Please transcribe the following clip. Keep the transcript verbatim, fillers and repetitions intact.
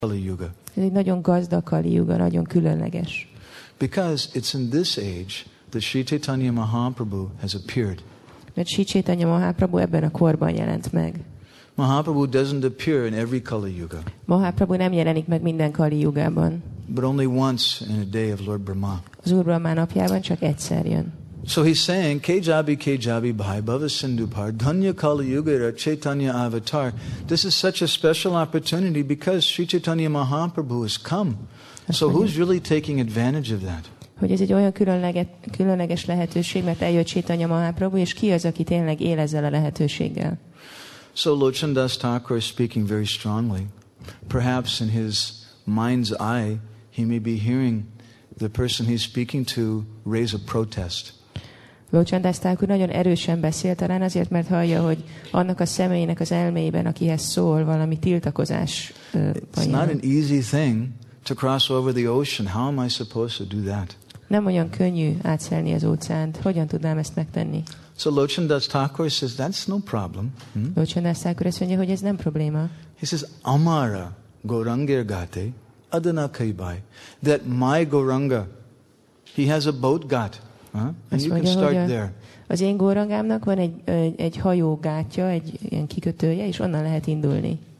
Kali Yuga. Ez egy nagyon gazdag Kali Yuga, nagyon különleges. Because it's in this age that Sri Chaitanya Mahaprabhu has appeared. Mert Sri Chaitanya Mahaprabhu ebben a korban jelent meg. Mahaprabhu doesn't appear in every Kali Yuga. Mahaprabhu nem jelenik meg minden Kali Yugában. But only once in a day of Lord Brahma. Az Úr Brahma napjában csak egyszer jön. So he's saying, Kejabi Kejabi Bhai Bhava Sindhupar Dhanya Kali Yuga Chaitanya Avatar. This is such a special opportunity because Sri Chaitanya Mahaprabhu has come. So who's really taking advantage of that? Hogy ez egy olyan különleges, különleges lehetőség, mert eljött Chaitanya Mahaprabhu, és ki az, aki tényleg él ezzel a lehetőséggel? So Lochan Das Thakur is speaking very strongly. Perhaps in his mind's eye, he may be hearing the person he's speaking to raise a protest. Lochan Das Thakur nagyon erősen beszél, talán azért, mert hallja, hogy annak a személynek az elméjében, akihez szól, valami tiltakozás uh, van. It's not an easy thing to cross over the ocean. How am I supposed to do that? Nem olyan könnyű átszelni az óceánt. Hogyan tudnám ezt megtenni? So Lochan Das Thakur says, that's no problem. Hmm? Lochan Das Thakur azt mondja, hogy ez nem probléma. He says, Amara Gaurangir Gate Adana Kaibai. That my Gauranga, he has a boat ghat. Huh? And you can start there. Az én Gaurangámnak van egy, egy, egy hajógátja, egy ilyen kikötője, és onnan lehet indulni.